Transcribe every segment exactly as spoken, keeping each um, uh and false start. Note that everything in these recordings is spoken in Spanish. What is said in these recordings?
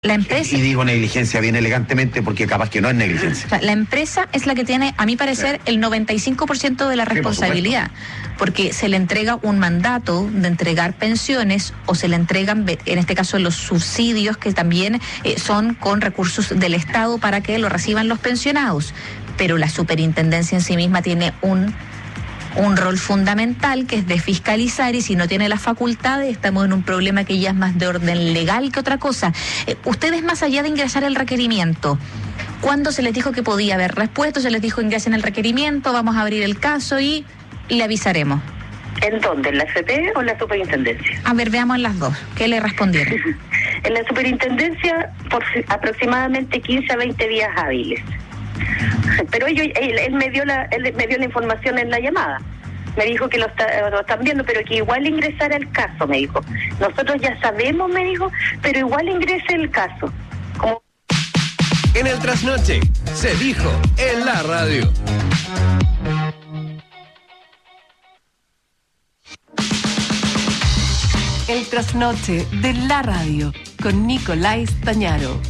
La empresa, y digo negligencia bien elegantemente porque capaz que no es negligencia. O sea, la empresa es la que tiene, a mi parecer, sí, el noventa y cinco por ciento de la responsabilidad, sí, porque se le entrega un mandato de entregar pensiones o se le entregan, en este caso, los subsidios que también eh, son con recursos del Estado para que lo reciban los pensionados. Pero la superintendencia en sí misma tiene un... un rol fundamental que es de fiscalizar, y si no tiene las facultades estamos en un problema que ya es más de orden legal que otra cosa. Eh, ustedes, más allá de ingresar el requerimiento, ¿cuándo se les dijo que podía haber respuesta? Se les dijo: ingresen el requerimiento, vamos a abrir el caso y le avisaremos. ¿En dónde? ¿En la F P o en la superintendencia? A ver, veamos en las dos. ¿Qué le respondieron? En la superintendencia por aproximadamente quince a veinte días hábiles. Pero ellos, él, él me dio la él me dio la información en la llamada. Me dijo que lo, está, lo están viendo, pero que igual ingresara el caso, me dijo. Nosotros ya sabemos, me dijo, pero igual ingrese el caso. Como... En el trasnoche se dijo en la radio. El trasnoche de la radio con Nicolás Tañaro.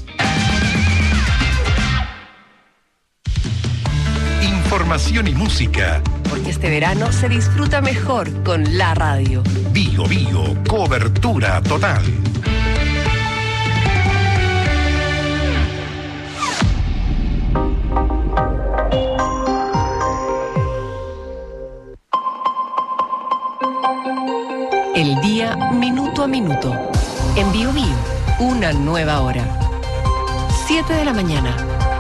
Información y música. Porque este verano se disfruta mejor con la radio. Bio Bio, cobertura total. El día minuto a minuto. En Bio Bio, una nueva hora. siete de la mañana.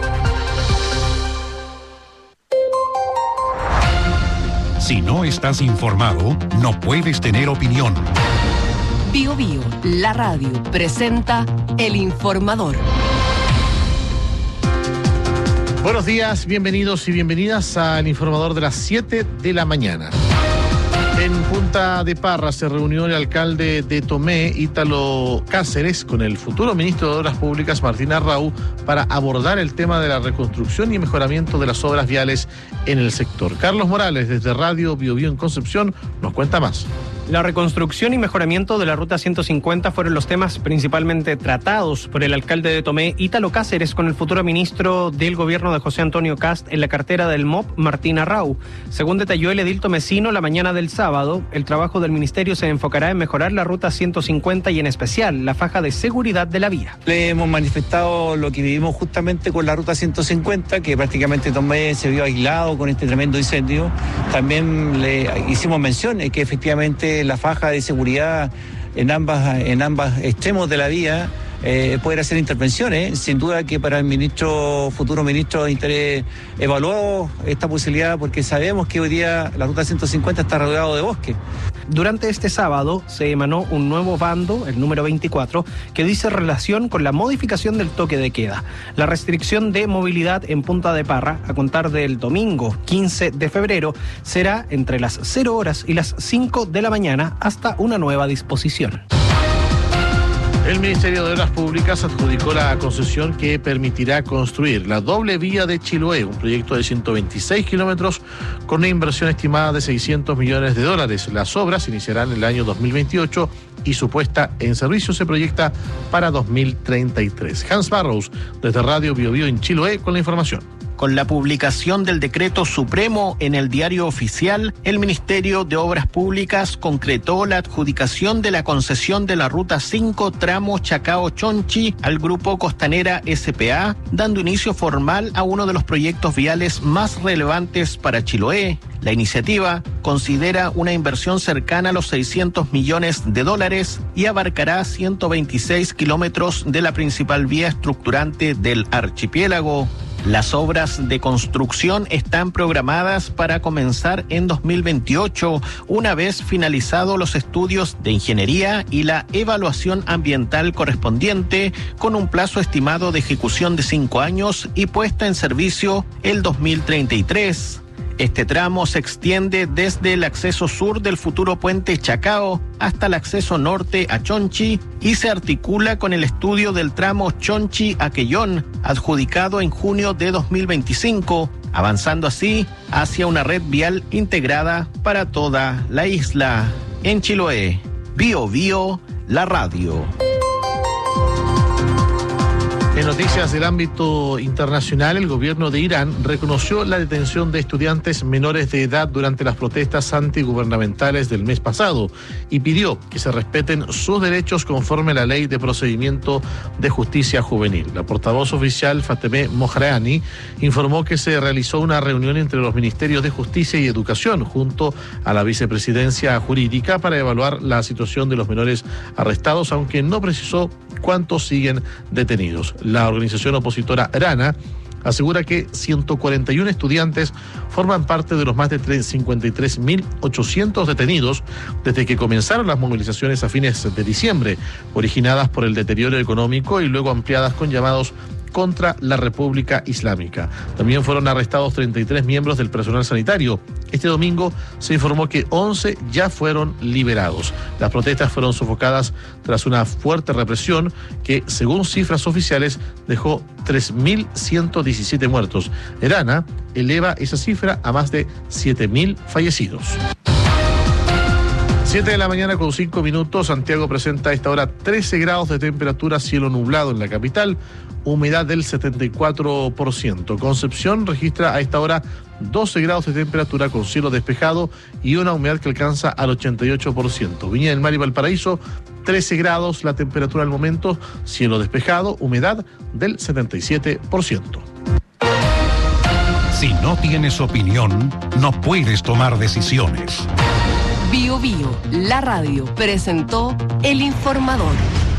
Si no estás informado, no puedes tener opinión. Bio Bio, la radio, presenta El Informador. Buenos días, bienvenidos y bienvenidas al Informador de las siete de la mañana. En Punta de Parra se reunió el alcalde de Tomé, Ítalo Cáceres, con el futuro ministro de Obras Públicas, Martín Arrau, para abordar el tema de la reconstrucción y mejoramiento de las obras viales en el sector. Carlos Morales, desde Radio Bio Bio en Concepción, nos cuenta más. La reconstrucción y mejoramiento de la Ruta ciento cincuenta fueron los temas principalmente tratados por el alcalde de Tomé, Ítalo Cáceres, con el futuro ministro del gobierno de José Antonio Cast en la cartera del M O P, Martín Arrau. Según detalló el edil tomecino la mañana del sábado, el trabajo del ministerio se enfocará en mejorar la Ruta ciento cincuenta y en especial la faja de seguridad de la vía. Le hemos manifestado lo que vivimos justamente con la Ruta ciento cincuenta, que prácticamente Tomé se vio aislado con este tremendo incendio. También le hicimos mención de que efectivamente la faja de seguridad en ambas en ambos extremos de la vía eh, poder hacer intervenciones. Sin duda que para el ministro, futuro ministro de Interés, evaluó esta posibilidad porque sabemos que hoy día la Ruta ciento cincuenta está rodeado de bosque. Durante este sábado se emanó un nuevo bando, el número veinticuatro, que dice relación con la modificación del toque de queda. La restricción de movilidad en Punta de Parra, a contar del domingo quince de febrero, será entre las cero horas y las cinco de la mañana hasta una nueva disposición. El Ministerio de Obras Públicas adjudicó la concesión que permitirá construir la doble vía de Chiloé, un proyecto de ciento veintiséis kilómetros con una inversión estimada de seiscientos millones de dólares. Las obras iniciarán en el año dos mil veintiocho y su puesta en servicio se proyecta para dos mil treinta y tres. Hans Barrows, desde Radio Bio Bio en Chiloé, con la información. Con la publicación del decreto supremo en el Diario Oficial, el Ministerio de Obras Públicas concretó la adjudicación de la concesión de la Ruta cinco tramo Chacao-Chonchi al Grupo Costanera S P A, dando inicio formal a uno de los proyectos viales más relevantes para Chiloé. La iniciativa considera una inversión cercana a los seiscientos millones de dólares y abarcará ciento veintiséis kilómetros de la principal vía estructurante del archipiélago. Las obras de construcción están programadas para comenzar en dos mil veintiocho, una vez finalizados los estudios de ingeniería y la evaluación ambiental correspondiente, con un plazo estimado de ejecución de cinco años y puesta en servicio el dos mil treinta y tres. Este tramo se extiende desde el acceso sur del futuro puente Chacao hasta el acceso norte a Chonchi y se articula con el estudio del tramo Chonchi-Aquellón, adjudicado en junio de dos mil veinticinco, avanzando así hacia una red vial integrada para toda la isla. En Chiloé, Bio Bio, la radio. En noticias del ámbito internacional, el gobierno de Irán reconoció la detención de estudiantes menores de edad durante las protestas antigubernamentales del mes pasado y pidió que se respeten sus derechos conforme a la ley de procedimiento de justicia juvenil. La portavoz oficial Fatemeh Mojarani informó que se realizó una reunión entre los ministerios de Justicia y Educación junto a la vicepresidencia jurídica para evaluar la situación de los menores arrestados, aunque no precisó cuántos siguen detenidos. La organización opositora Rana asegura que ciento cuarenta y uno estudiantes forman parte de los más de cincuenta y tres mil ochocientos detenidos desde que comenzaron las movilizaciones a fines de diciembre, originadas por el deterioro económico y luego ampliadas con llamados contra la República Islámica. También fueron arrestados treinta y tres miembros del personal sanitario. Este domingo se informó que once ya fueron liberados. Las protestas fueron sofocadas tras una fuerte represión que, según cifras oficiales, dejó tres mil ciento diecisiete muertos. Rana eleva esa cifra a más de siete mil fallecidos. siete de la mañana con cinco minutos. Santiago presenta a esta hora trece grados de temperatura, cielo nublado en la capital, humedad del setenta y cuatro por ciento. Concepción registra a esta hora doce grados de temperatura con cielo despejado y una humedad que alcanza al ochenta y ocho por ciento. Viña del Mar y Valparaíso, trece grados la temperatura al momento, cielo despejado, humedad del setenta y siete por ciento. Si no tienes opinión, no puedes tomar decisiones. Bio Bio, la radio, presentó El Informador.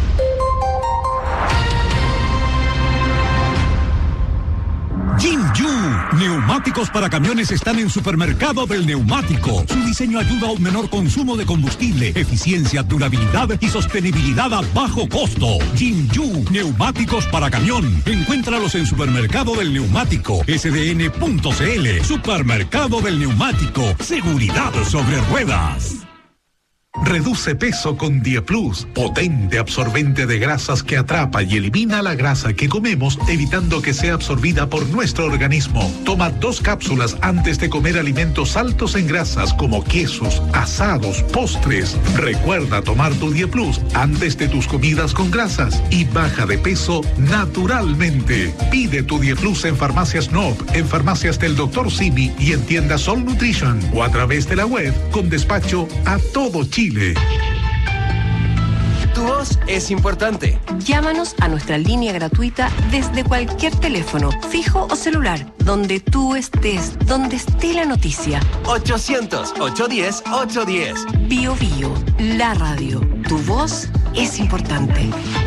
Jinju, neumáticos para camiones están en Supermercado del Neumático. Su diseño ayuda a un menor consumo de combustible, eficiencia, durabilidad y sostenibilidad a bajo costo. Jinju, neumáticos para camión. Encuéntralos en Supermercado del Neumático, S D N punto C L. Supermercado del Neumático, seguridad sobre ruedas. Reduce peso con Dieplus, potente absorbente de grasas que atrapa y elimina la grasa que comemos, evitando que sea absorbida por nuestro organismo. Toma dos cápsulas antes de comer alimentos altos en grasas como quesos, asados, postres. Recuerda tomar tu Dieplus antes de tus comidas con grasas y baja de peso naturalmente. Pide tu Dieplus en Farmacias Noop, en Farmacias del doctor Simi y en tiendas Sol Nutrition o a través de la web con despacho a todo Chile. Tu voz es importante. Llámanos a nuestra línea gratuita desde cualquier teléfono, fijo o celular, donde tú estés, donde esté la noticia. ochocientos, ochocientos diez, ochocientos diez. Bio Bio, la radio. Tu voz es importante.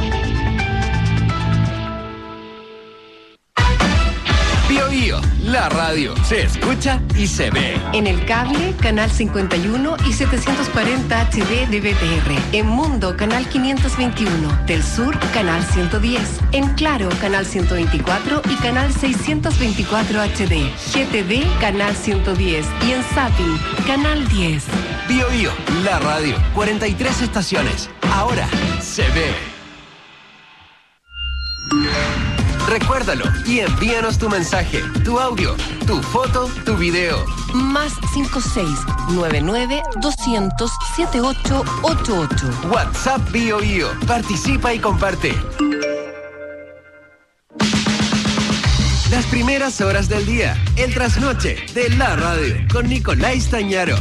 Bio Bio, la radio. Se escucha y se ve. En el cable, canal cincuenta y uno y setecientos cuarenta H D de B T R. En Mundo, canal quinientos veintiuno. Del Sur, canal ciento diez. En Claro, canal ciento veinticuatro y canal seiscientos veinticuatro H D. G T V, canal ciento diez. Y en Zapping, canal diez. Bio Bio, la radio. cuarenta y tres estaciones. Ahora se ve. Recuérdalo y envíanos tu mensaje, tu audio, tu foto, tu video. Más cinco seis nueve nueve doscientos setenta y ocho ochenta y ocho. WhatsApp Bio Bio. Participa y comparte. Las primeras horas del día. El trasnoche de la radio con Nicolás Tañaro.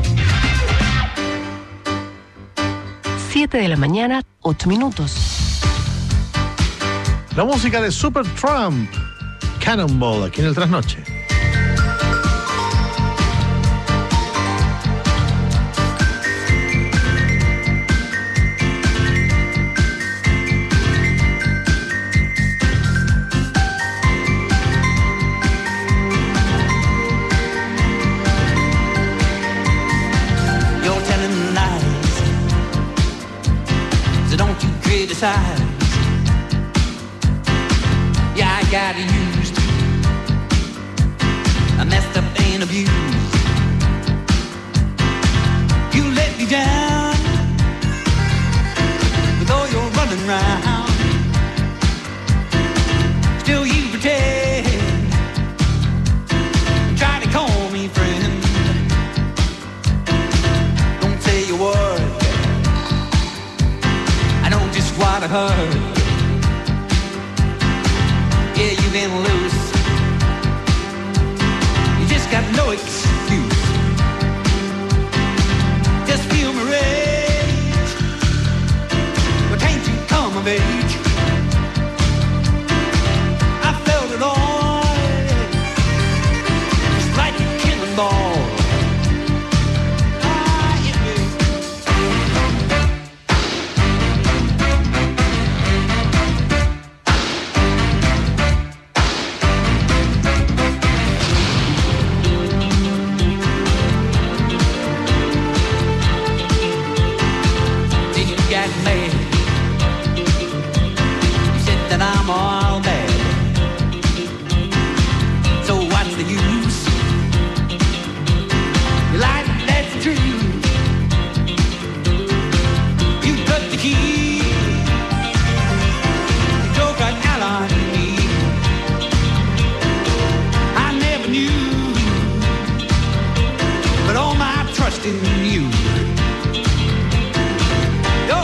siete de la mañana, ocho minutos. La música de Supertramp, Cannonball, aquí en el trasnoche. You're telling lies, so don't you criticize. Yeah, I got used, I messed up and abused. You let me down with all your running round. Still you pretend, try to call me friend. Don't say a word, I know just what I heard. I'm all bad. So what's the use? Your life, that's true. You cut the key. You broke an out on me. I never knew, but all my trust in you. Go.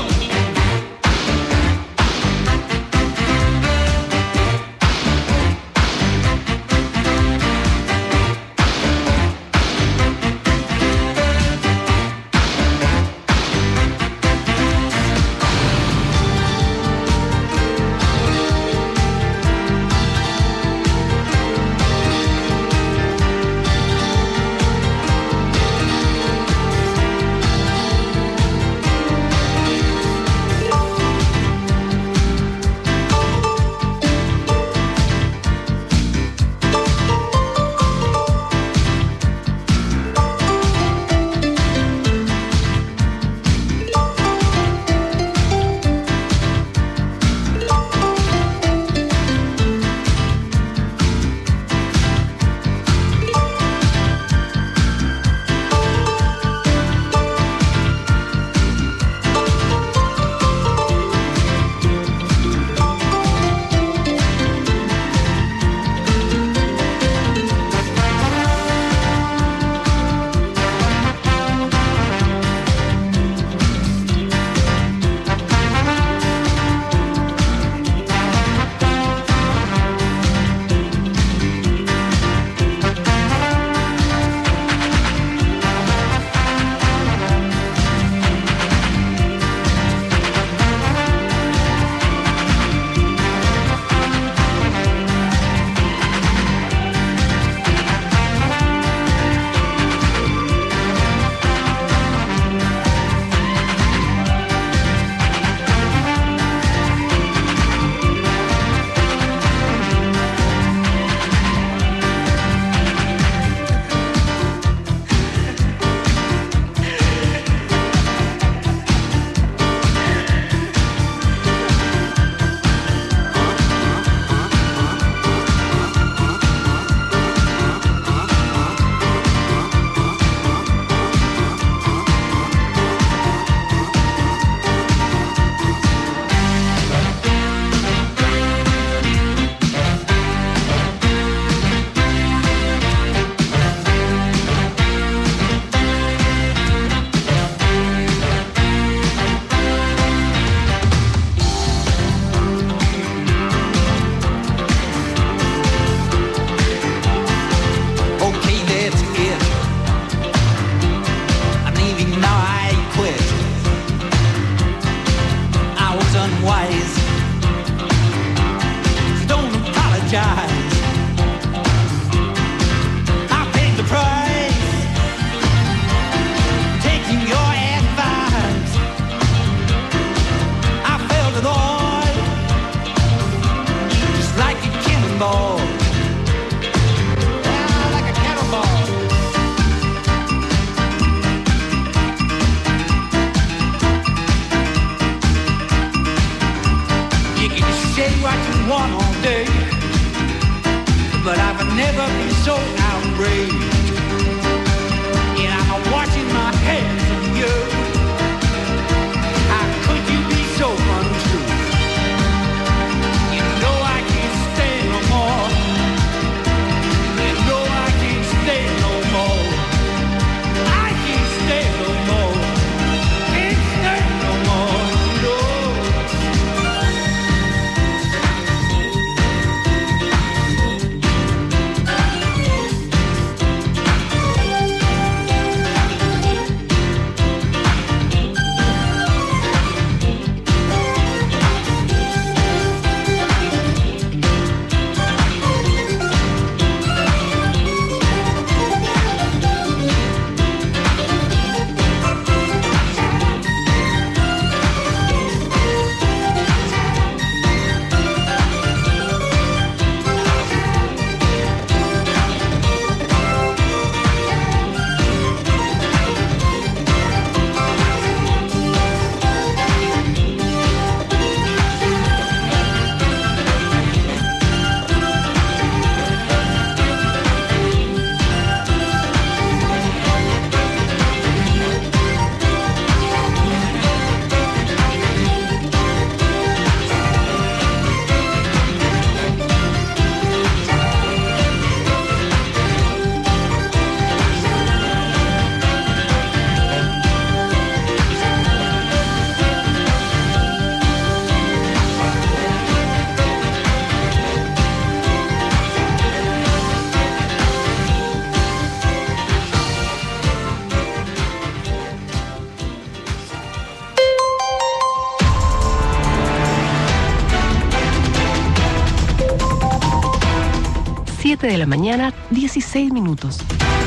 siete de la mañana, dieciséis minutos.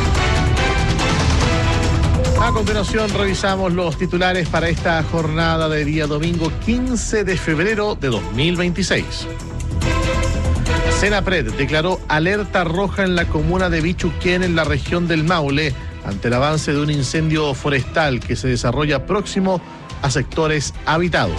A continuación revisamos los titulares para esta jornada de día domingo quince de febrero de dos mil veintiséis. Senapred declaró alerta roja en la comuna de Bichuquén, en la región del Maule, ante el avance de un incendio forestal que se desarrolla próximo a sectores habitados.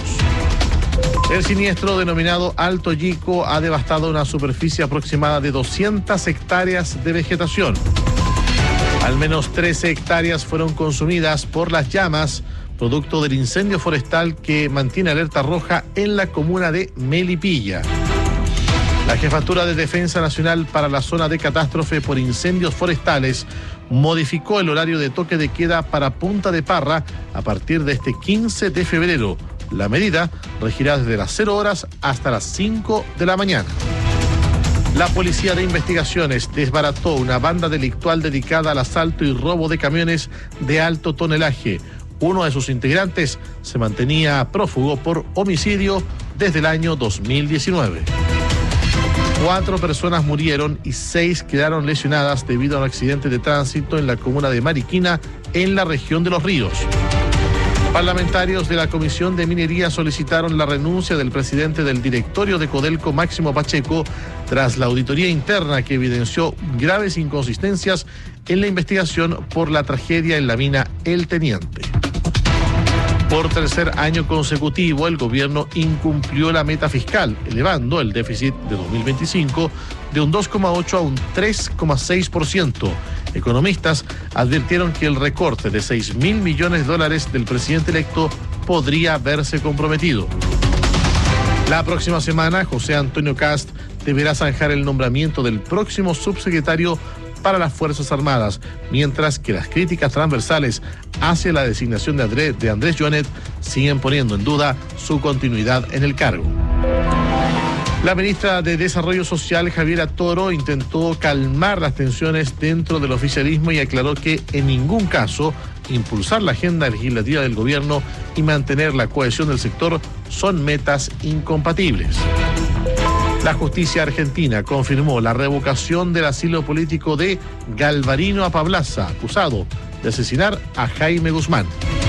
El siniestro denominado Alto Yico ha devastado una superficie aproximada de doscientas hectáreas de vegetación. Al menos trece hectáreas fueron consumidas por las llamas, producto del incendio forestal que mantiene alerta roja en la comuna de Melipilla. La Jefatura de Defensa Nacional para la zona de catástrofe por incendios forestales modificó el horario de toque de queda para Punta de Parra a partir de este quince de febrero. La medida regirá desde las cero horas hasta las cinco de la mañana. La Policía de Investigaciones desbarató una banda delictual dedicada al asalto y robo de camiones de alto tonelaje. Uno de sus integrantes se mantenía prófugo por homicidio desde el año dos mil diecinueve. Cuatro personas murieron y seis quedaron lesionadas debido a un accidente de tránsito en la comuna de Mariquina, en la región de Los Ríos. Parlamentarios de la Comisión de Minería solicitaron la renuncia del presidente del directorio de Codelco, Máximo Pacheco, tras la auditoría interna que evidenció graves inconsistencias en la investigación por la tragedia en la mina El Teniente. Por tercer año consecutivo, el gobierno incumplió la meta fiscal, elevando el déficit de dos mil veinticinco de un dos coma ocho a un tres coma seis por ciento. Economistas advirtieron que el recorte de seis mil millones de dólares del presidente electo podría verse comprometido. La próxima semana, José Antonio Cast deberá zanjar el nombramiento del próximo subsecretario para las Fuerzas Armadas, mientras que las críticas transversales hacia la designación de Andrés, de Andrés Joanet siguen poniendo en duda su continuidad en el cargo. La ministra de Desarrollo Social, Javiera Toro, intentó calmar las tensiones dentro del oficialismo y aclaró que en ningún caso impulsar la agenda legislativa del gobierno y mantener la cohesión del sector son metas incompatibles. La justicia argentina confirmó la revocación del asilo político de Galvarino Apablaza, acusado de asesinar a Jaime Guzmán.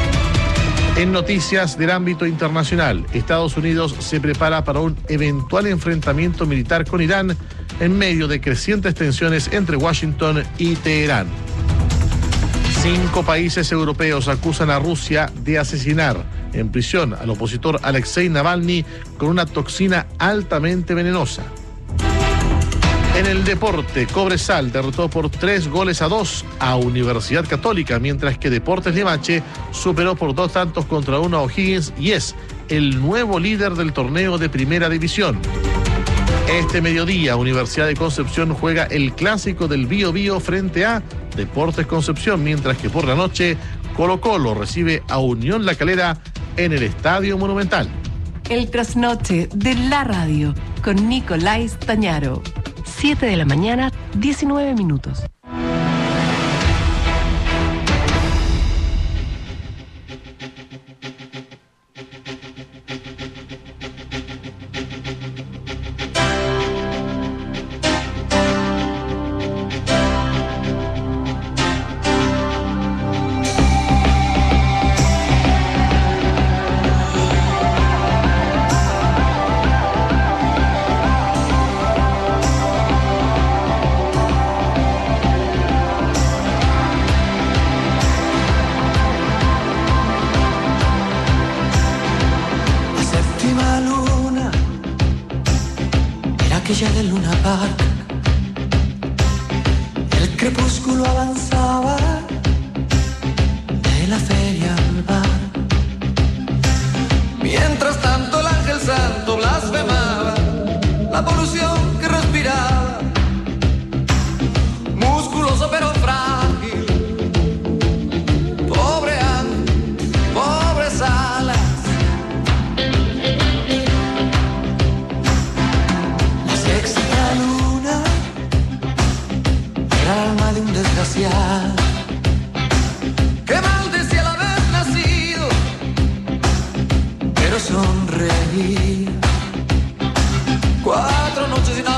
En noticias del ámbito internacional, Estados Unidos se prepara para un eventual enfrentamiento militar con Irán en medio de crecientes tensiones entre Washington y Teherán. Cinco países europeos acusan a Rusia de asesinar en prisión al opositor Alexei Navalny con una toxina altamente venenosa. En el deporte, Cobresal derrotó por tres goles a dos a Universidad Católica, mientras que Deportes Limache superó por dos tantos contra uno a O'Higgins y es el nuevo líder del torneo de Primera División. Este mediodía, Universidad de Concepción juega el clásico del Bío Bío frente a Deportes Concepción, mientras que por la noche Colo-Colo recibe a Unión La Calera en el Estadio Monumental. El trasnoche de la radio con Nicolás Tañaro. siete de la mañana, diecinueve minutos. Del Luna Park, el crepúsculo avanzaba de la feria al bar. Mientras tanto el ángel santo blasfemaba la polución que respiraba, musculoso pero frágil, pobre ángel, pobres alas. Alma de un desgraciado que maldecía al haber nacido, pero sonreía. Cuatro noches sin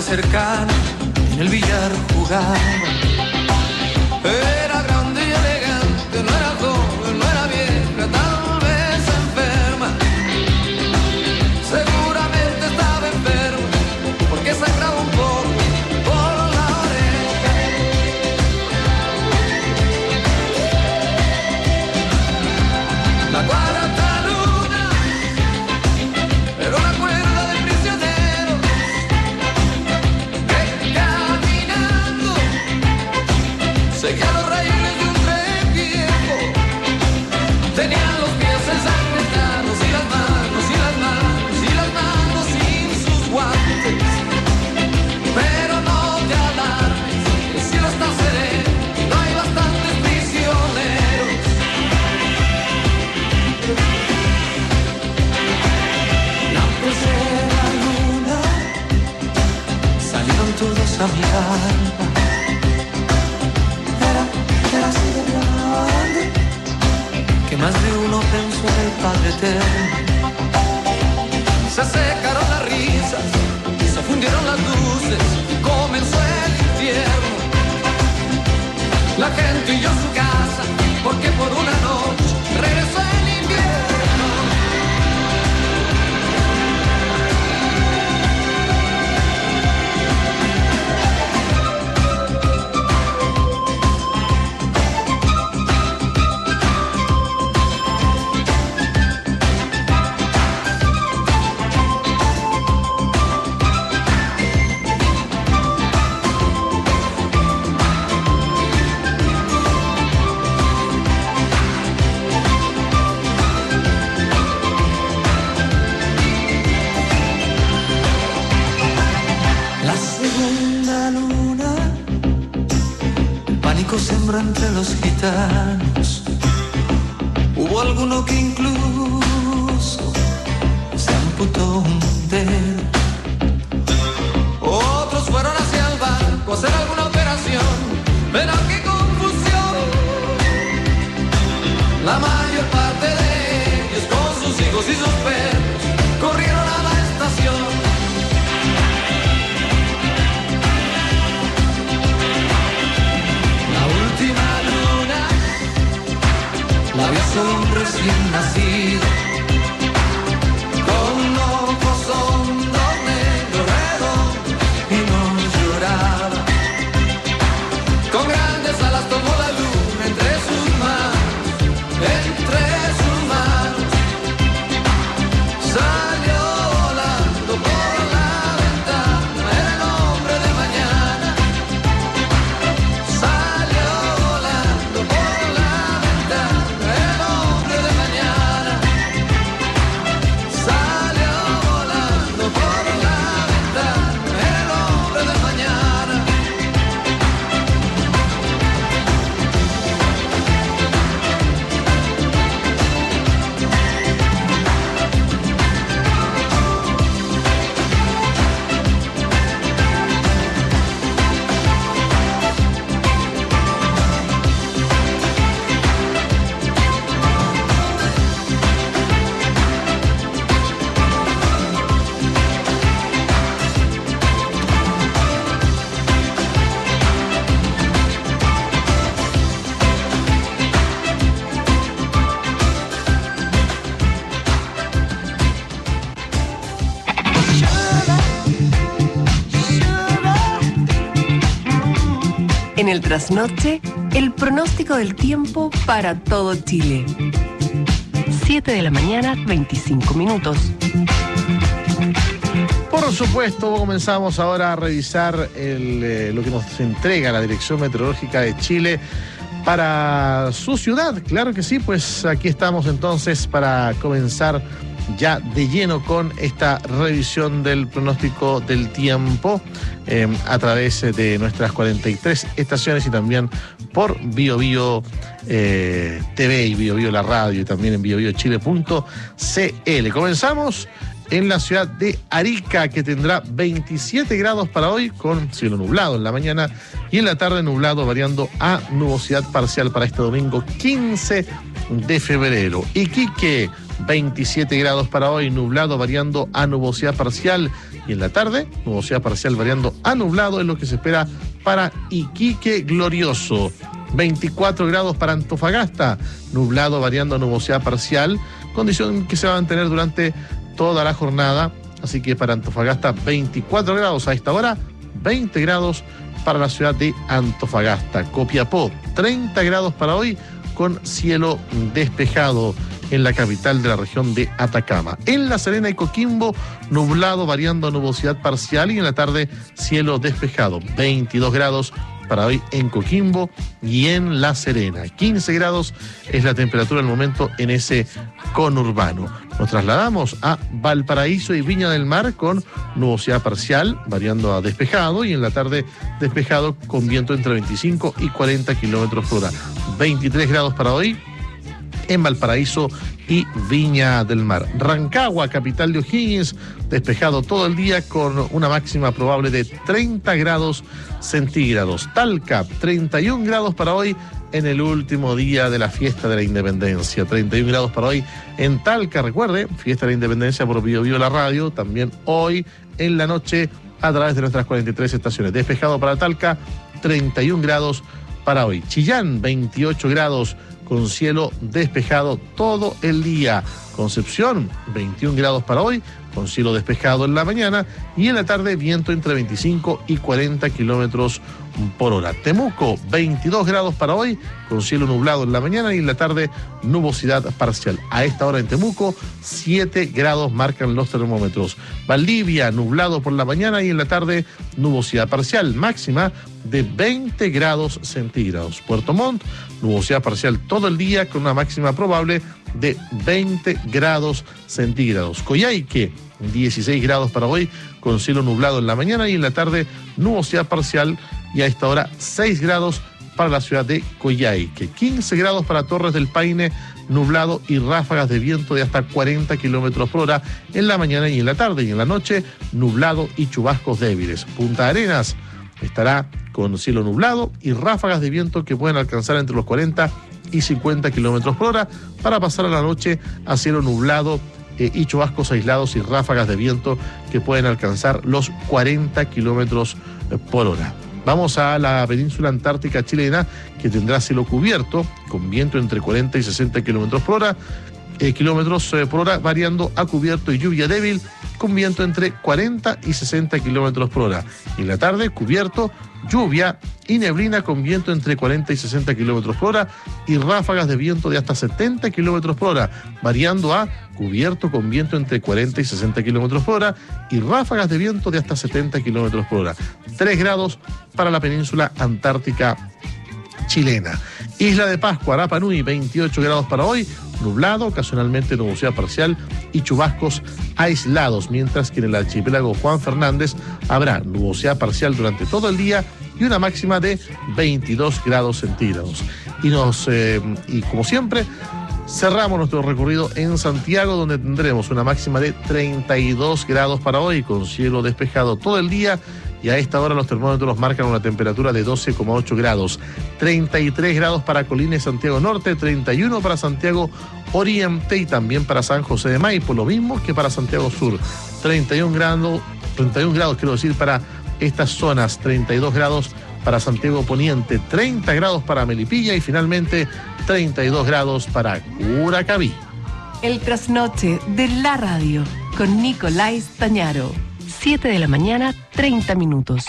base cercana, en el billar jugaba. Era grande y elegante, no era joven, no era vieja, tal vez enferma. Seguramente estaba enferma, porque sangraba un poco por la oreja. La cuarta luna era una cuerda de prisioneros que caminando seguía los raíles de un tren viejo. Tenían los pies ensangrentados y las manos, y las manos, y las manos sin sus guantes. Pero no te alarmes, el cielo está sereno, no hay bastantes prisioneros. La tercera luna salieron todos a mirarla. Era, era así de grande que más de uno pensó en el Padre Eterno. Se secaron las risas, se fundieron las luces, comenzó el infierno. La gente huyó a su casa porque por una noche regresó el invierno. La segunda luna, el pánico sembró entre los gitanos. Hubo alguno que incluso se amputó un dedo. Otros fueron hacia el banco a hacer alguna operación, pero qué confusión. La mayor parte de ellos con sus hijos y sus perros corrieron a la estación. La última luna la vio solo un recién nacido, con ojos hondos, negros, redondos, y no lloraba. Con grandes alas tomó la luna entre sus manos, entre sus manos. Salió volando por la ventana, era el hombre de mañana. Salió volando por la ventana, era el hombre de mañana. Salió volando por la ventana, era el hombre de mañana. En el trasnoche, el pronóstico del tiempo para todo Chile. siete de la mañana, veinticinco minutos. Por supuesto, comenzamos ahora a revisar el, eh, lo que nos entrega la Dirección Meteorológica de Chile para su ciudad. Claro que sí, pues aquí estamos entonces para comenzar ya de lleno con esta revisión del pronóstico del tiempo eh, a través de nuestras cuarenta y tres estaciones y también por Bio Bio eh, T V y Bio Bio la radio y también en bio bio chile punto c l. Comenzamos en la ciudad de Arica, que tendrá veintisiete grados para hoy, con cielo nublado en la mañana y en la tarde nublado, variando a nubosidad parcial para este domingo quince de febrero. Iquique, veintisiete grados para hoy, nublado variando a nubosidad parcial. Y en la tarde, nubosidad parcial variando a nublado es lo que se espera para Iquique Glorioso. veinticuatro grados para Antofagasta, nublado variando a nubosidad parcial, condición que se va a mantener durante toda la jornada. Así que para Antofagasta veinticuatro grados a esta hora, veinte grados para la ciudad de Antofagasta. Copiapó, treinta grados para hoy con cielo despejado en la capital de la región de Atacama. En La Serena y Coquimbo, nublado variando a nubosidad parcial y en la tarde cielo despejado. veintidós grados para hoy en Coquimbo y en La Serena. quince grados es la temperatura al momento en ese conurbano. Nos trasladamos a Valparaíso y Viña del Mar con nubosidad parcial, variando a despejado, y en la tarde despejado con viento entre veinticinco y cuarenta kilómetros por hora. veintitrés grados para hoy en Valparaíso y Viña del Mar. Rancagua, capital de O'Higgins, despejado todo el día con una máxima probable de treinta grados centígrados. Talca, treinta y un grados para hoy en el último día de la fiesta de la Independencia. treinta y un grados para hoy en Talca, recuerde, fiesta de la Independencia por Bio Bio la radio, también hoy en la noche a través de nuestras cuarenta y tres estaciones. Despejado para Talca, treinta y un grados para hoy. Chillán, veintiocho grados con cielo despejado todo el día. Concepción, veintiún grados para hoy, con cielo despejado en la mañana y en la tarde viento entre veinticinco y cuarenta kilómetros por hora. Temuco, veintidós grados para hoy, con cielo nublado en la mañana y en la tarde nubosidad parcial. A esta hora en Temuco, siete grados marcan los termómetros. Valdivia, nublado por la mañana y en la tarde nubosidad parcial, máxima de veinte grados centígrados. Puerto Montt, nubosidad parcial todo el día con una máxima probable de veinte grados centígrados. Coyhaique, dieciséis grados para hoy, con cielo nublado en la mañana y en la tarde nubosidad parcial, y a esta hora seis grados para la ciudad de Coyhaique. quince grados para Torres del Paine, nublado y ráfagas de viento de hasta cuarenta kilómetros por hora en la mañana y en la tarde, y en la noche nublado y chubascos débiles. Punta Arenas estará con cielo nublado y ráfagas de viento que pueden alcanzar entre los cuarenta y cincuenta kilómetros por hora, para pasar a la noche a cielo nublado eh, y chubascos aislados y ráfagas de viento que pueden alcanzar los cuarenta kilómetros por hora. Vamos a la península antártica chilena, que tendrá cielo cubierto con viento entre cuarenta y sesenta kilómetros por hora, eh, kilómetros eh, por hora, variando a cubierto y lluvia débil con viento entre cuarenta y sesenta kilómetros por hora. Y en la tarde, cubierto, lluvia y neblina con viento entre cuarenta y sesenta kilómetros por hora y ráfagas de viento de hasta setenta kilómetros por hora, variando a cubierto con viento entre cuarenta y sesenta kilómetros por hora y ráfagas de viento de hasta setenta kilómetros por hora. tres grados para la península antártica chilena. Isla de Pascua, Rapa Nui, veintiocho grados para hoy, nublado, ocasionalmente nubosidad parcial y chubascos aislados, mientras que en el archipiélago Juan Fernández habrá nubosidad parcial durante todo el día y una máxima de veintidós grados centígrados. Y nos, eh, y como siempre, cerramos nuestro recorrido en Santiago, donde tendremos una máxima de treinta y dos grados para hoy, con cielo despejado todo el día. Y a esta hora los termómetros marcan una temperatura de doce coma ocho grados. treinta y tres grados para Colina y Santiago Norte, treinta y uno para Santiago Oriente y también para San José de Maipo, lo mismo que para Santiago Sur. treinta y un grados, treinta y un grados quiero decir para estas zonas, treinta y dos grados para Santiago Poniente, treinta grados para Melipilla y finalmente treinta y dos grados para Curacaví. El trasnoche de la radio con Nicolás Tañaro. siete de la mañana, treinta minutos.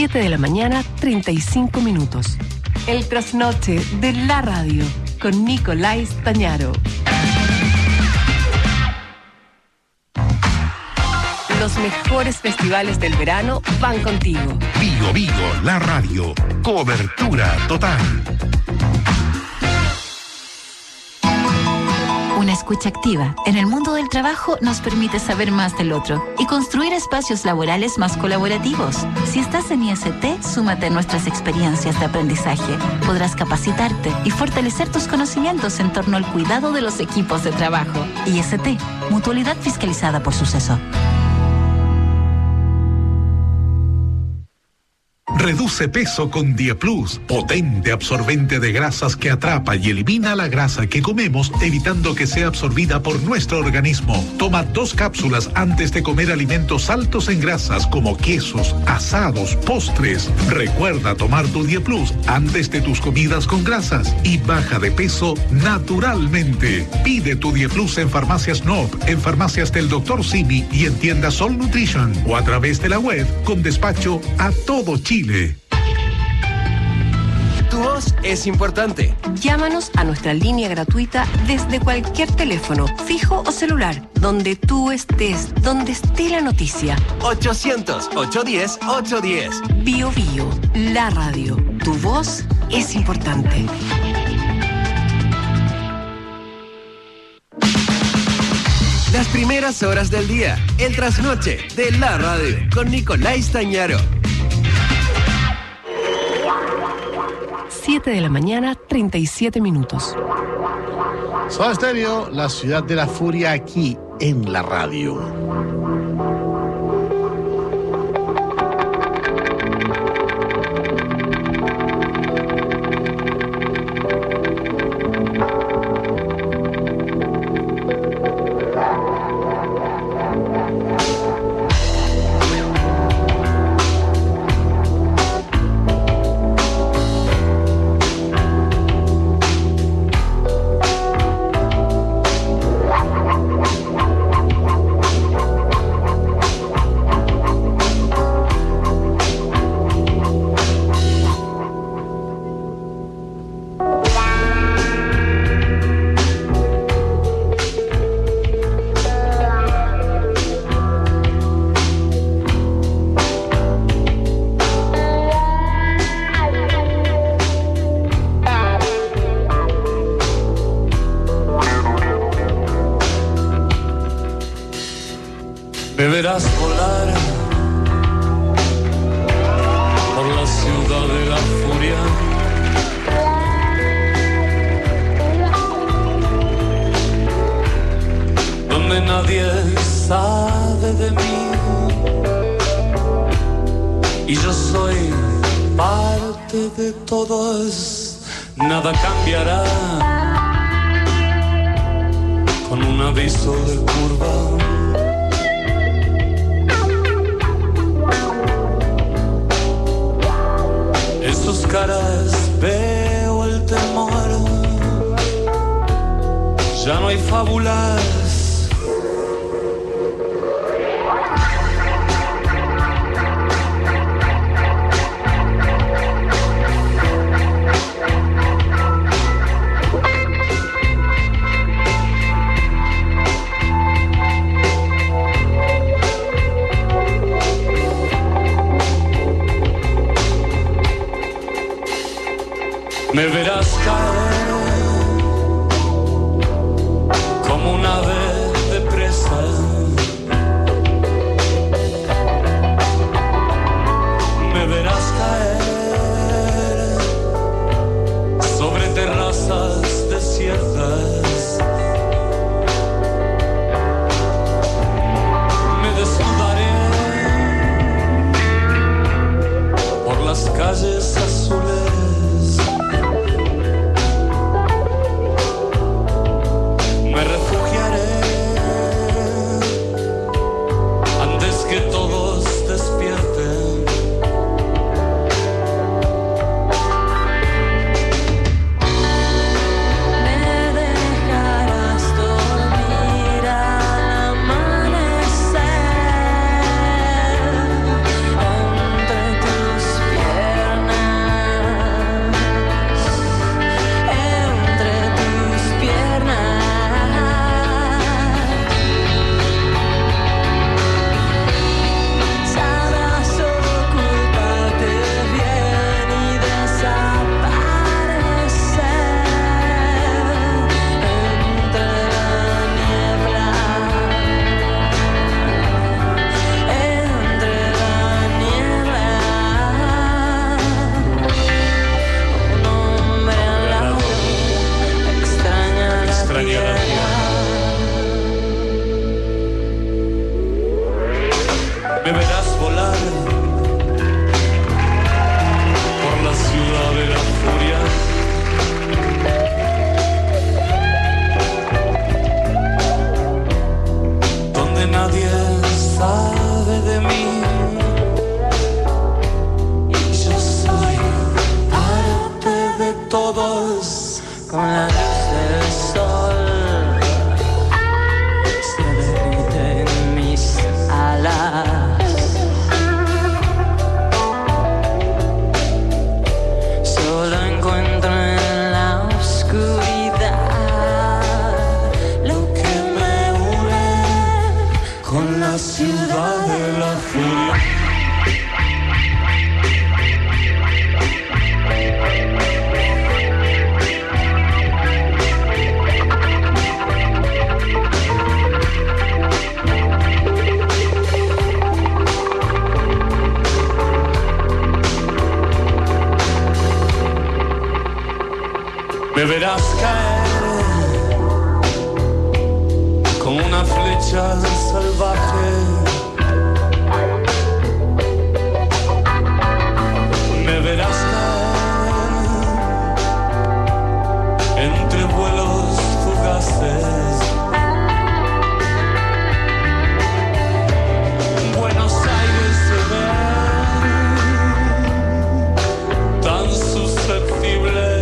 siete de la mañana, treinta y cinco minutos. El trasnoche de la radio con Nicolás Tañaro. Los mejores festivales del verano van contigo. Bio Bio, la radio. Cobertura total. Una escucha activa en el mundo del trabajo nos permite saber más del otro y construir espacios laborales más colaborativos. Si estás en I S T, súmate a nuestras experiencias de aprendizaje. Podrás capacitarte y fortalecer tus conocimientos en torno al cuidado de los equipos de trabajo. I S T, mutualidad fiscalizada por Suceso. Reduce peso con Dieplus, potente absorbente de grasas que atrapa y elimina la grasa que comemos, evitando que sea absorbida por nuestro organismo. Toma dos cápsulas antes de comer alimentos altos en grasas como quesos, asados, postres. Recuerda tomar tu Dieplus antes de tus comidas con grasas y baja de peso naturalmente. Pide tu Dieplus en Farmacias N O P, en farmacias del doctor Simi y en tiendas Sol Nutrition o a través de la web con despacho a todo Chile. Tu voz es importante. Llámanos a nuestra línea gratuita desde cualquier teléfono, fijo o celular, donde tú estés, donde esté la noticia. ochocientos, ochocientos diez, ochocientos diez. Bio Bio, la radio. Tu voz es importante. Las primeras horas del día, el trasnoche de la radio con Nicolás Tañaro. siete de la mañana, treinta y siete minutos. Soda Stereo, la ciudad de la furia aquí en la radio. Me verás volar por la ciudad de la furia. Donde nadie sabe de mí y yo soy parte de todos. Nada cambiará con un aviso de curva. En sus caras veo el temor. Ya no hay fábulas. Me verás caer como un ave de presa. Me verás caer sobre terrazas desiertas. Me desnudaré por las calles azules. todos con la luz del sol. Se derriten mis alas. Solo encuentro en la oscuridad lo que me une con la ciudad de la furia. Me verás caer como una flecha salvaje. Me verás caer entre vuelos fugaces. Buenos Aires se ve tan susceptible.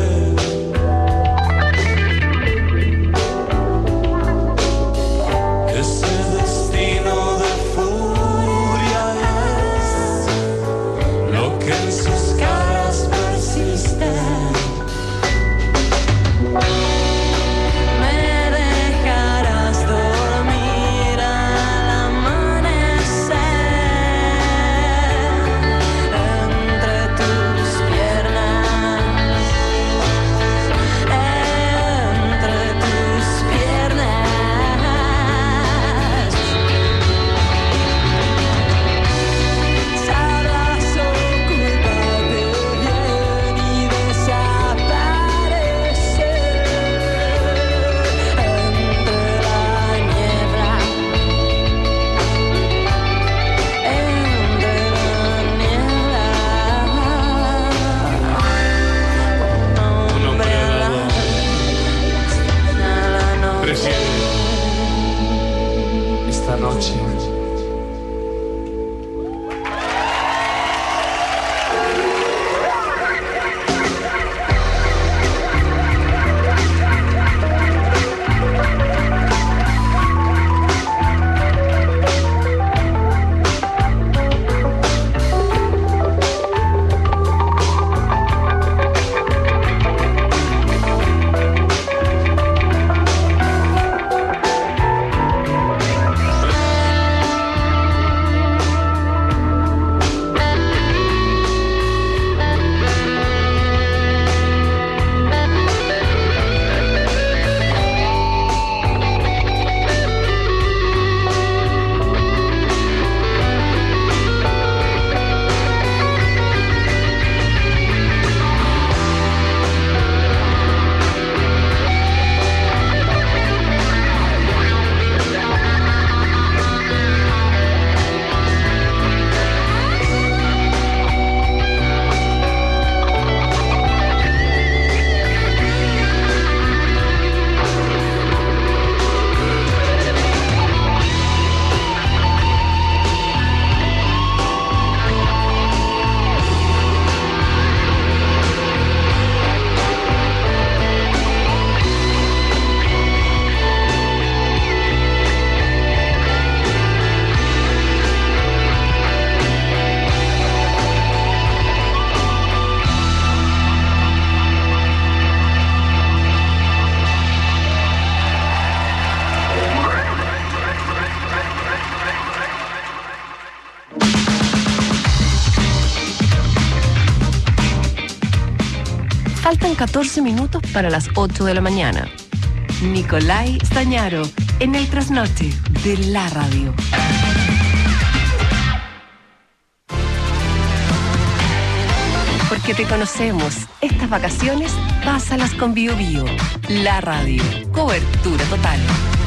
Faltan catorce minutos para las ocho de la mañana. Nicolai Stañaro en el trasnoche de la radio. Porque te conocemos. Estas vacaciones, pásalas con Bio Bio. La radio. Cobertura total.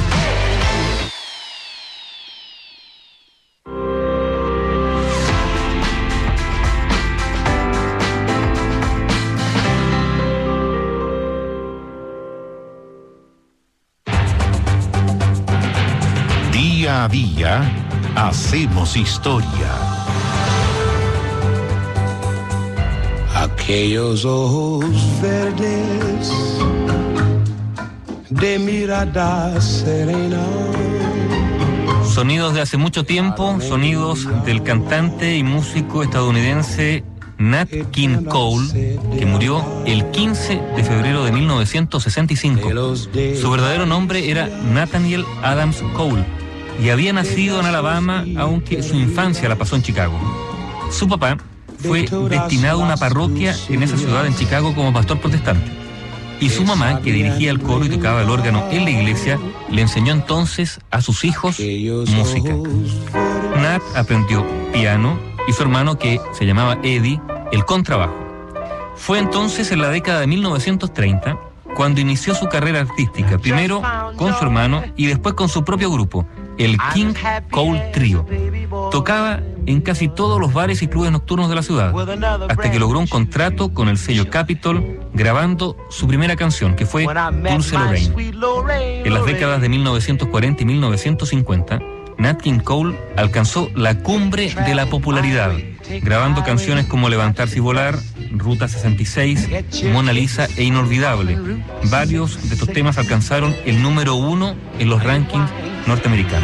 Día a día, hacemos historia. Aquellos ojos verdes de mirada serena. Sonidos de hace mucho tiempo, sonidos del cantante y músico estadounidense Nat King Cole, que murió el quince de febrero de mil novecientos sesenta y cinco. Su verdadero nombre era Nathaniel Adams Cole y había nacido en Alabama, aunque su infancia la pasó en Chicago. Su papá fue destinado a una parroquia en esa ciudad, en Chicago, como pastor protestante. Y su mamá, que dirigía el coro y tocaba el órgano en la iglesia, le enseñó entonces a sus hijos música. Nat aprendió piano y su hermano, que se llamaba Eddie, el contrabajo. Fue entonces en la década de mil novecientos treinta cuando inició su carrera artística, primero con su hermano y después con su propio grupo, el King Cole Trio. Tocaba en casi todos los bares y clubes nocturnos de la ciudad, hasta que logró un contrato con el sello Capitol, grabando su primera canción, que fue Dulce Lorraine. En las décadas de mil novecientos cuarenta y mil novecientos cincuenta, Nat King Cole alcanzó la cumbre de la popularidad, grabando canciones como Levantarse y Volar, Ruta sesenta y seis, Mona Lisa e Inolvidable. Varios de estos temas alcanzaron el número uno en los rankings norteamericanos.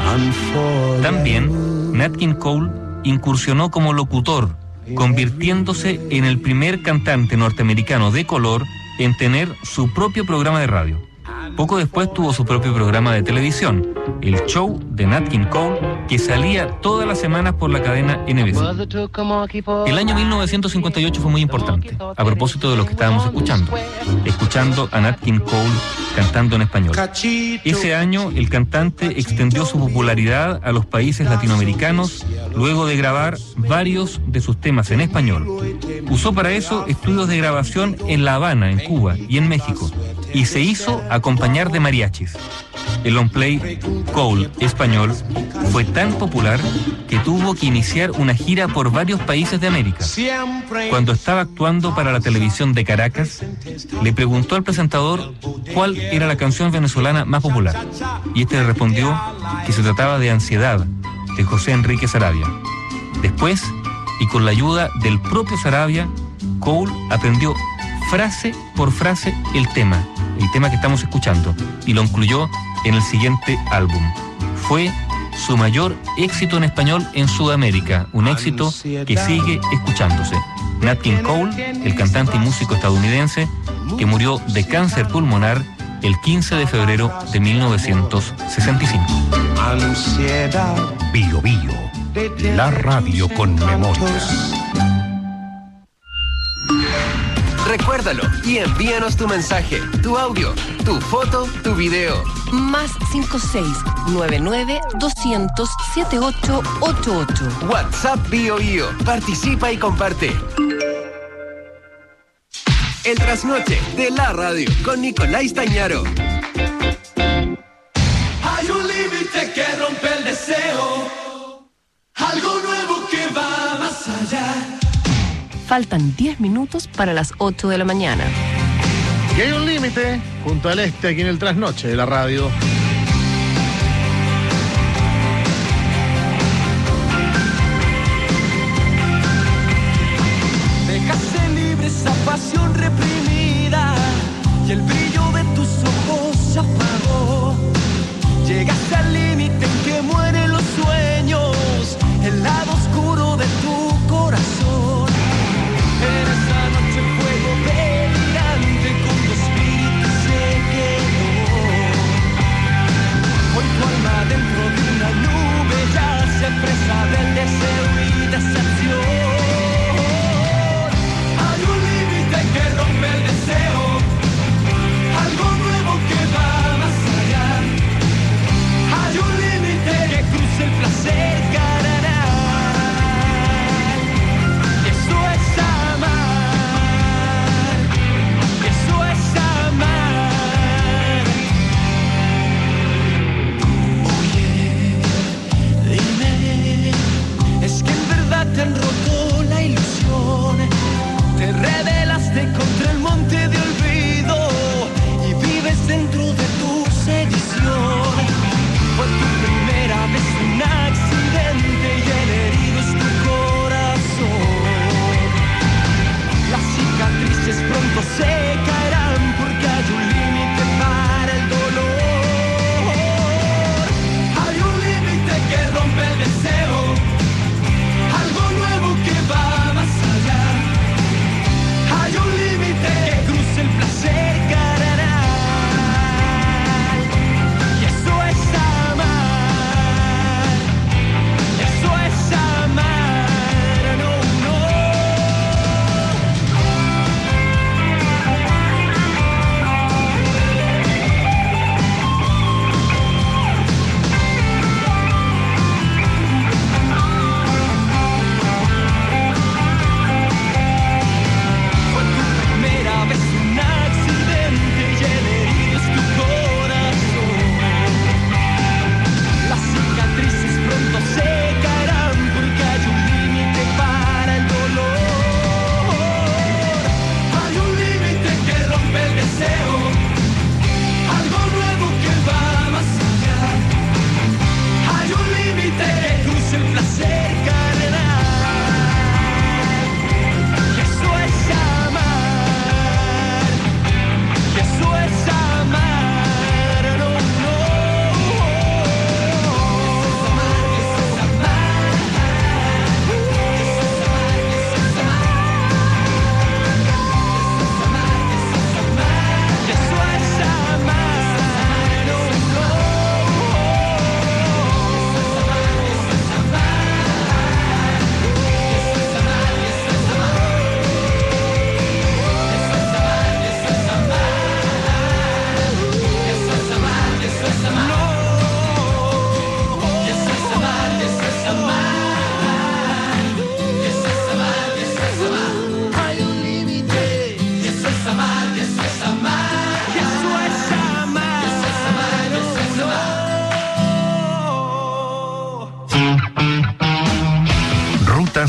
También Nat King Cole incursionó como locutor, convirtiéndose en el primer cantante norteamericano de color en tener su propio programa de radio. Poco después tuvo su propio programa de televisión, el show de Nat King Cole, que salía todas las semanas por la cadena N B C. El año mil novecientos cincuenta y ocho fue muy importante, a propósito de lo que estábamos escuchando, escuchando a Nat King Cole cantando en español. Ese año el cantante extendió su popularidad a los países latinoamericanos luego de grabar varios de sus temas en español. Usó para eso estudios de grabación en La Habana, en Cuba y en México, y se hizo acompañar de mariachis. El long play Cole español fue tan popular que tuvo que iniciar una gira por varios países de América. Cuando estaba actuando para la televisión de Caracas, le preguntó al presentador cuál era la canción venezolana más popular, y este le respondió que se trataba de Ansiedad, de José Enrique Saravia. Después, y con la ayuda del propio Saravia, Cole aprendió frase por frase el tema, el tema que estamos escuchando, y lo incluyó en el siguiente álbum. Fue su mayor éxito en español en Sudamérica, un éxito que sigue escuchándose. Nat King Cole, el cantante y músico estadounidense, que murió de cáncer pulmonar el quince de febrero de mil novecientos sesenta y cinco. Bio Bio, la radio con memoria. Recuérdalo y envíanos tu mensaje, tu audio, tu foto, tu video. Más cinco seis nueve nueve doscientos setenta y ocho ochenta y ocho. WhatsApp Bio Bio. Participa y comparte. El trasnoche de la radio con Nicolás Tañaro. Hay un límite que rompe el deseo, algo nuevo que va más allá. Faltan diez minutos para las ocho de la mañana. Y hay un límite junto al este aquí en el trasnoche de la radio. Dejaste libre esa pasión reprimida y el brillo de tus ojos se apagó. Llegaste al límite en que mueren los sueños, el lado oscuro de tu corazón. En esa noche el fuego delirante con tu espíritu se quedó.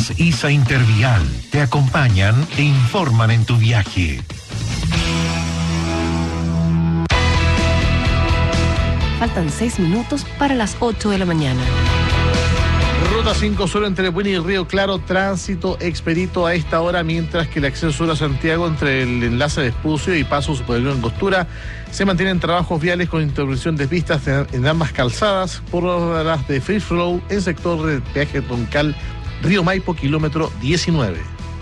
Aerolíneas I S A Intervial te acompañan e informan en tu viaje. Faltan seis minutos para las ocho de la mañana. Ruta cinco Sur entre Bueni y Río Claro, tránsito expedito a esta hora, mientras que el acceso sur a Santiago entre el enlace de Espucio y Paso Superior Angostura se mantienen trabajos viales con intervención de pistas en ambas calzadas por las de Free Flow en sector de peaje Toncal, Río Maipo, kilómetro diecinueve.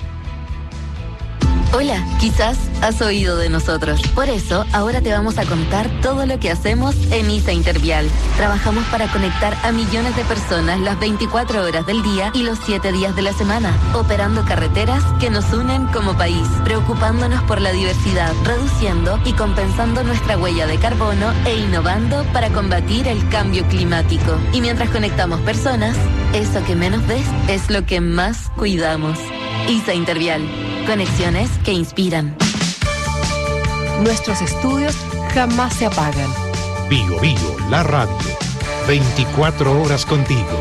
Hola, quizás has oído de nosotros. Por eso, ahora te vamos a contar todo lo que hacemos en I S A Intervial. Trabajamos para conectar a millones de personas las veinticuatro horas del día y los siete días de la semana, operando carreteras que nos unen como país, preocupándonos por la diversidad, reduciendo y compensando nuestra huella de carbono e innovando para combatir el cambio climático. Y mientras conectamos personas, eso que menos ves es lo que más cuidamos. I S A Intervial. Conexiones que inspiran. Nuestros estudios jamás se apagan. Bio Bio, la radio. veinticuatro horas contigo.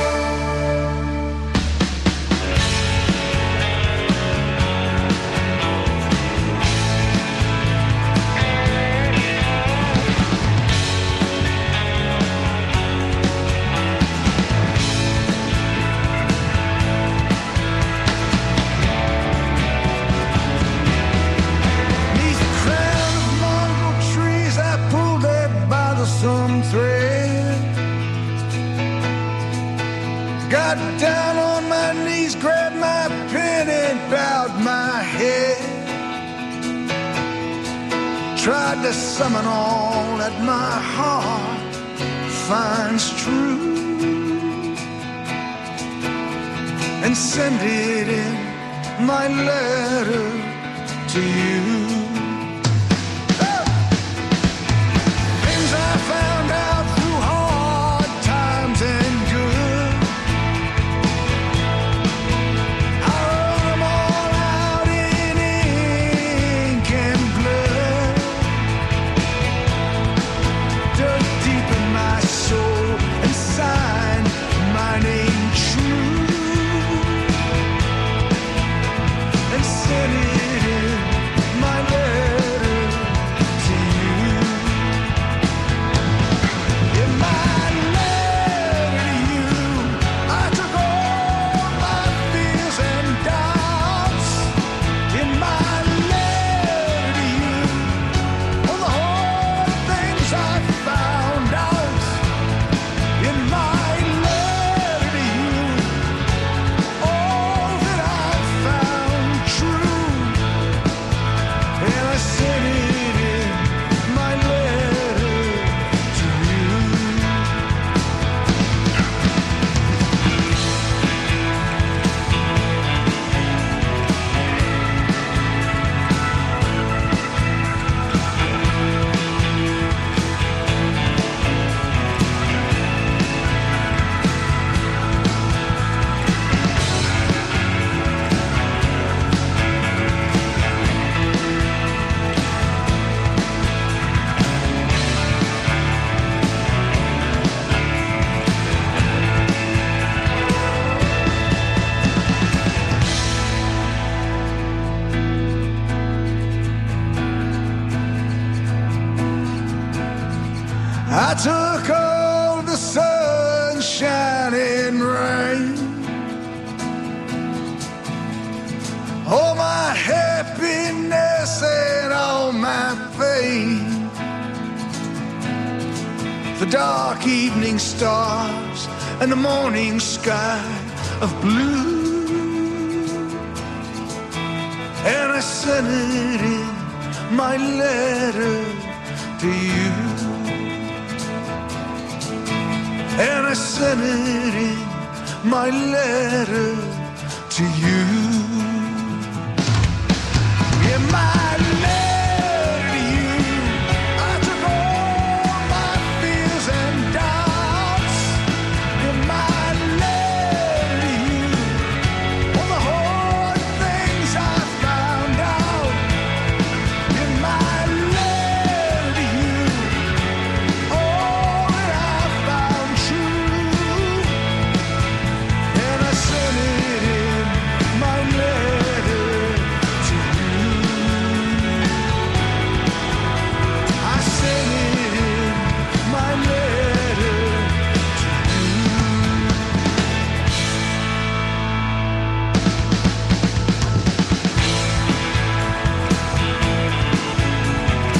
Tried to summon all that my heart finds true and send it in my letter to you. Things I found out through hard times and good, I wrote them all out in ink and blood, dug deep in my soul and signed my name true and sent it in my letter to you. In my letter to you, I took all my fears and doubts. In my letter to you, all the hard things I found out. In my letter to you, all that I found true, and I sent it in my letter to you. I took all the sunshine and rain, all my happiness and all my pain, the dark evening stars and the morning sky of blue, and I sent it in my letter to you. And I sent it in my letter to you. In my